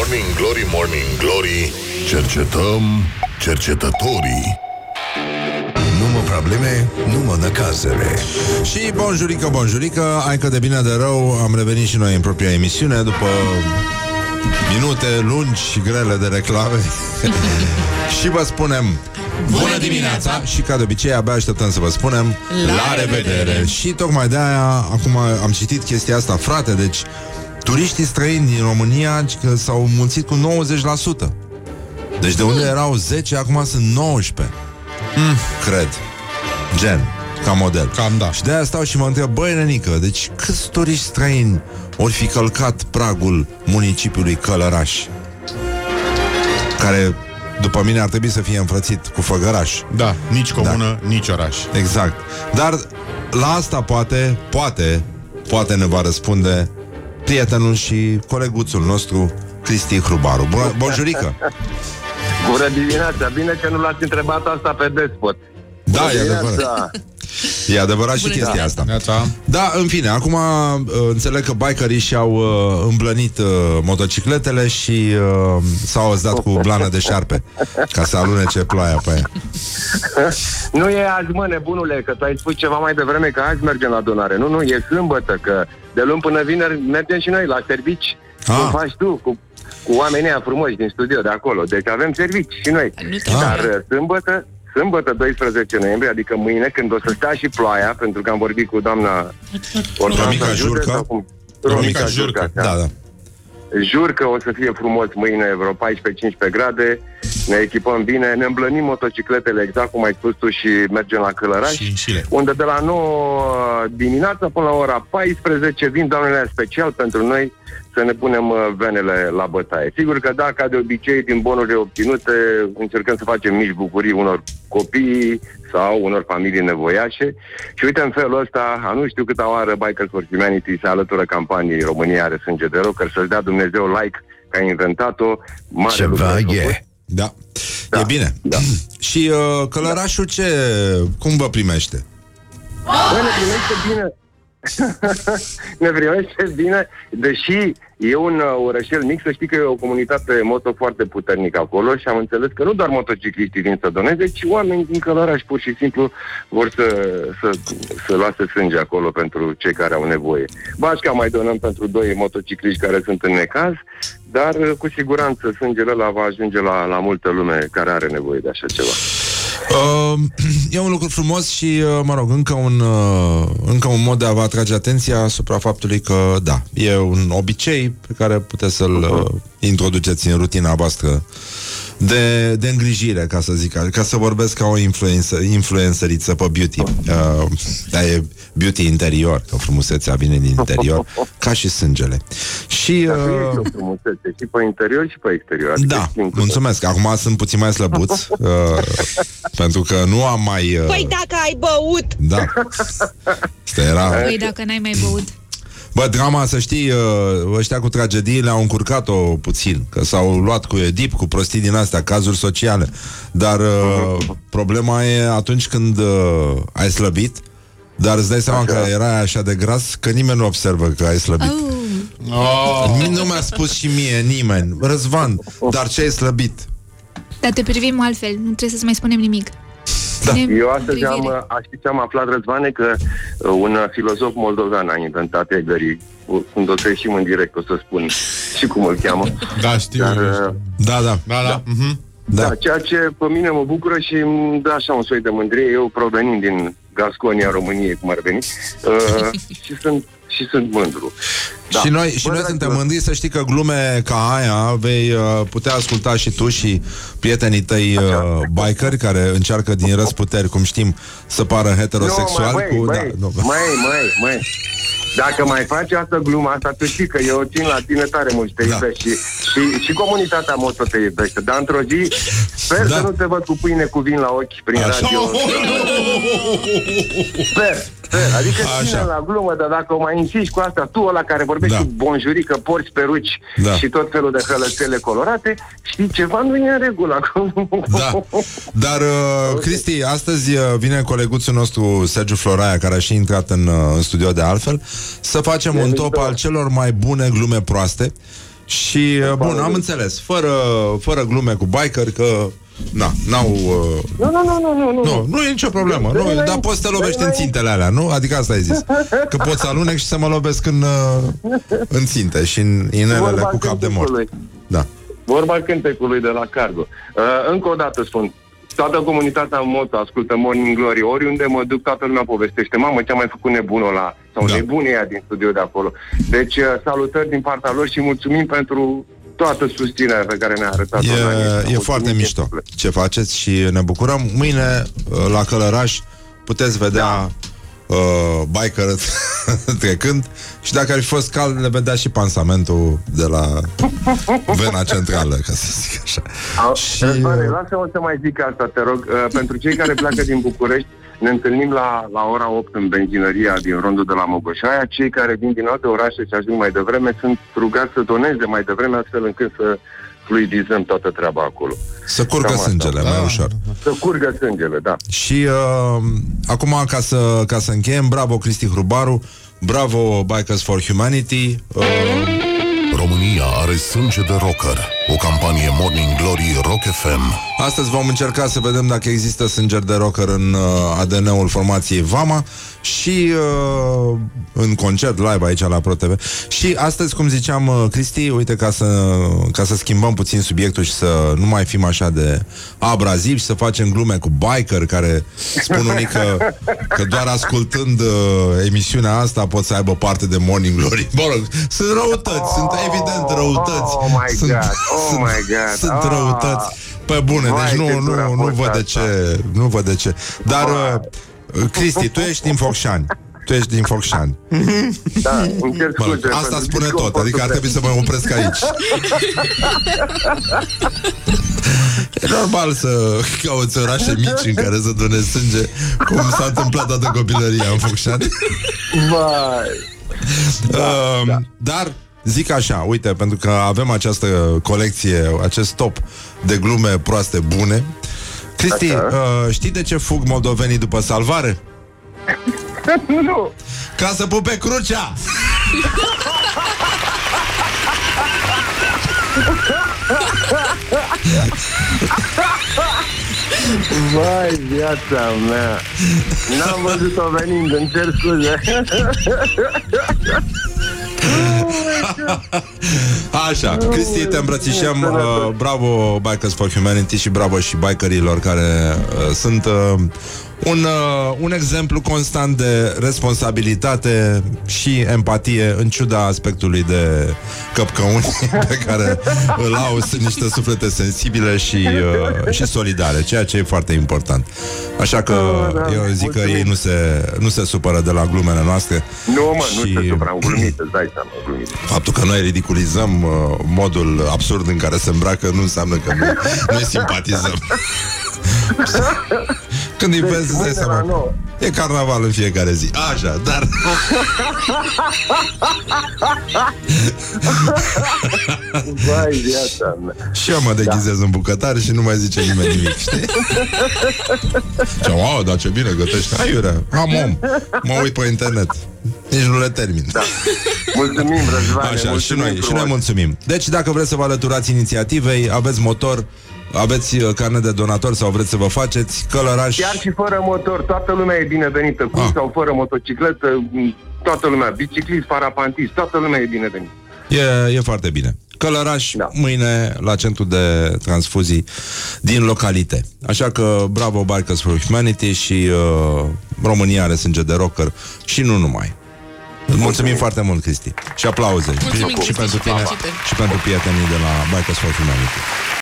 Morning Glory, Morning Glory, cercetăm cercetătorii. Nu mă probleme, nu mă năcazere. Și bonjurică, hai că de bine de rău am revenit și noi în propria emisiune după minute lungi și grele de reclame. Și vă spunem bună dimineața. Și ca de obicei abia așteptăm să vă spunem la revedere. Și tocmai de aia acum am citit chestia asta, frate. Deci turiștii străini din România s-au mulțit cu 90%. Deci de unde erau 10, acum sunt 19. Cred. Gen, ca model. Cam da. Și de aia stau și mă întreb, băi nenică, deci câți turiști străini ori fi călcat pragul municipiului Călăraș, care după mine ar trebui să fie înfrățit cu Făgăraș. Da, nici comună, nici oraș. Exact. Dar la asta poate ne va răspunde prietenul și coleguțul nostru Cristi Hrubaru. Bonjurică! Bună dimineața! Bine că nu l-ați întrebat asta pe Despot. Da, e adevărat. E adevărat și chestia asta. Da, în fine, acum înțeleg că bikerii și-au îmblănit motocicletele și s-au ăzdat cu blană de șarpe ca să alunece ploaia pe ea. Nu e azi, mă, nebunule, că tu ai spus ceva mai devreme că azi mergem la donare. Nu, e sâmbătă, că de luni până vineri mergem și noi la servici. Cum faci tu, cu oamenii ăia frumoși din studio de acolo. Deci avem servici și noi. Dar sâmbătă 12 noiembrie, adică mâine, când o să stea și ploaia, pentru că am vorbit cu doamna Romica Jurca. Romica Jurca, da. Jur că o să fie frumos mâine, vreo 14-15 grade, ne echipăm bine, ne îmblănim motocicletele, exact cum ai spus tu, și mergem la Călăraș, unde de la 9 dimineața până la ora 14 vin doamnele special pentru noi să ne punem venele la bătaie. Sigur că da, ca de obicei, din bonurile obținute, încercăm să facem mici bucurii unor copii sau unor familii nevoiașe. Și uite, în felul ăsta, nu știu câta oară Bikers for Humanity se alătură campaniei România are sânge de rocker, să-și dea Dumnezeu like că a inventat-o. Mare ceva e. Da. E bine. Da. Și Călărașul cum vă primește? Bă, ne primește bine. Ne primește bine, deși e un orășel mic, să știi că e o comunitate moto foarte puternică acolo și am înțeles că nu doar motocicliștii vin să doneze, ci oameni din Călăraș pur și simplu vor să lase sânge acolo pentru cei care au nevoie. Bașca mai donăm pentru 2 motocicliști care sunt în necaz, dar cu siguranță sângele ăla va ajunge la multă lume care are nevoie de așa ceva. E un lucru frumos și, mă rog, încă un mod de a vă atrage atenția asupra faptului că, da, e un obicei pe care puteți să-l introduceți în rutina voastră de îngrijire, ca să zic, ca să vorbesc ca o influenceriță pe beauty. Dar e beauty interior, că frumusețea vine din interior, ca și sângele. Și e o frumusețe și pe interior și pe exterior. Da, mulțumesc. Acum sunt puțin mai slăbuț, pentru că nu am mai... Păi dacă ai băut! Da. Asta era... Păi dacă n-ai mai băut. Bă, drama, să știi, ăștia cu tragediile au încurcat-o puțin, că s-au luat cu Edip, cu prostii din astea, cazuri sociale. Dar problema e atunci când ai slăbit, dar îți dai seama că erai așa de gras că nimeni nu observă că ai slăbit. Nu mi-a spus și mie nimeni, Răzvan, dar ce ai slăbit? Dar te privim altfel, nu trebuie să-ți mai spunem nimic. Da. Eu astăzi știți ce am aflat, Răzvane, că un filozof moldovean a inventat egării. Când o să ieșim în direct, o să spun și cum îl cheamă. Da, știu. Dar, Da. Da, ceea ce pe mine mă bucură și îmi dă așa un soi de mândrie, eu provenind din Gasconia, României, cum ar veni, și sunt mândru. Da. Și noi suntem mândri să știi că glume ca aia vei putea asculta și tu și prietenii tăi bikeri care încearcă din răzputeri, cum știm, să pară heterosexual. Mai. Dacă mai faci asta gluma asta, tu știi că eu țin la tine tare mult și te iubesc și comunitatea moto te iubește. Dar într-o zi sper să nu te văd cu pâine cu vin la ochi prin radio. Sper. Adică ține la glumă, dar dacă o mai insisti cu asta, tu ăla care vorbești cu bonjurică, porți peruci și tot felul de hălățele colorate, știi, ceva nu e în regulă acolo. Da. Dar, Cristi, astăzi vine coleguțul nostru Sergiu Floraia, care a și intrat în studio de altfel, să facem un top al celor mai bune glume proaste. Și, bun, am înțeles. Fără glume cu biker, că... n-au... Nu e nicio problemă. Dar poți să te lovești în țintele alea, nu? Adică asta ai zis. Că pot să alunec și să mă lovesc în ținte și în inelele cu cap de mort. Da. Vorba cântecului de la Cargo. Încă o dată spun, toată comunitatea Moto ascultă Morning Glory. Oriunde mă duc, toată lumea povestește. Mamă, ce-a mai făcut nebunul ăla? Sau nebunii ăia din studio de acolo. Deci, salutări din partea lor și mulțumim pentru toată susținerea pe care ne-a arătat. E foarte mișto ce faceți și ne bucurăm. Mâine, la Călăraș, puteți vedea biker trecând și dacă ar fi fost cald, le vedea și pansamentul de la vena centrală, ca să zic așa. Lasă-mă să mai zic asta, te rog. Pentru cei care pleacă din București, ne întâlnim la ora 8 în benzinăria din rondul de la Mogoșaia. Cei care vin din alte orașe și ajung mai devreme sunt rugați să doneze mai devreme, astfel încât să fluidizăm toată treaba acolo. Să curgă sângele, mai ușor. Să curgă sângele, da. Și acum, ca să încheiem, bravo Cristi Hrubaru, bravo Bikers for Humanity. România are sânge de rocker. O campanie Morning Glory Rock FM. Astăzi vom încerca să vedem dacă există sângeri de rocker în ADN-ul formației Vama și în concert live aici la ProTV. Și astăzi, cum ziceam, Cristi, uite, ca să schimbăm puțin subiectul și să nu mai fim așa de abrazivi și să facem glume cu biker care spun unii că doar ascultând emisiunea asta pot să aibă parte de Morning Glory. Bă, rog, sunt răutăți, sunt evident răutăți. Sunt răutăți. Pe bune, deci nu văd de ce. Dar, Cristi, tu ești din Focșani. Da, asta spune tot, adică ar trebui să mă opresc aici. E normal să cauți orașe mici în care să donezi sânge, cum s-a întâmplat toată copilăria în Focșani. Dar zic așa, uite, pentru că avem această colecție, acest top de glume proaste bune. Cristi, știi de ce fug moldovenii după salvare? Nu. Ca să pupe crucea! Vai, viața mea! N-am văzut-o venind, îmi cer scuze. Așa, Cristi, te îmbrățișăm. Bravo Bikers for Humanity și bravo și bikerilor care sunt un exemplu constant de responsabilitate și empatie în ciuda aspectului de căpcăuni pe care îl au. Sunt niște suflete sensibile și solidare, ceea ce e foarte important. Așa că eu zic că ei nu se supără de la glumele noastre. Nu se supără, am glumit, îți dai seama, glumit. Faptul că noi ridiculizăm modul absurd în care se îmbracă nu înseamnă că noi simpatizăm. Când îi vezi, îți dai seama. E carnaval în fiecare zi. Așa, dar... Vai, viața mea. Și eu mă deghizez în bucătar și nu mai zice nimeni nimic, știi? Wow, dar ce bine gătești. Hai, iurea, am om. Mă uit pe internet. Nici nu le termin. Da. Mulțumim, Răzvane. Așa, și noi mulțumim. Deci, dacă vreți să vă alăturați inițiativei, aveți motor, aveți carnet de donator sau vreți să vă faceți, Călăraș... Chiar și fără motor, toată lumea e binevenită, cu sau fără motocicletă, toată lumea, biciclist, parapantist, toată lumea e binevenită. E foarte bine. Călăraș, mâine la centru de transfuzii din localite. Așa că bravo Bikers for Humanity și România are sânge de rocker și nu numai. Mulțumim foarte mult, Cristi. Și aplauze. Mulțumim, și pentru tine și pentru prietenii de la Bikers for Humanity.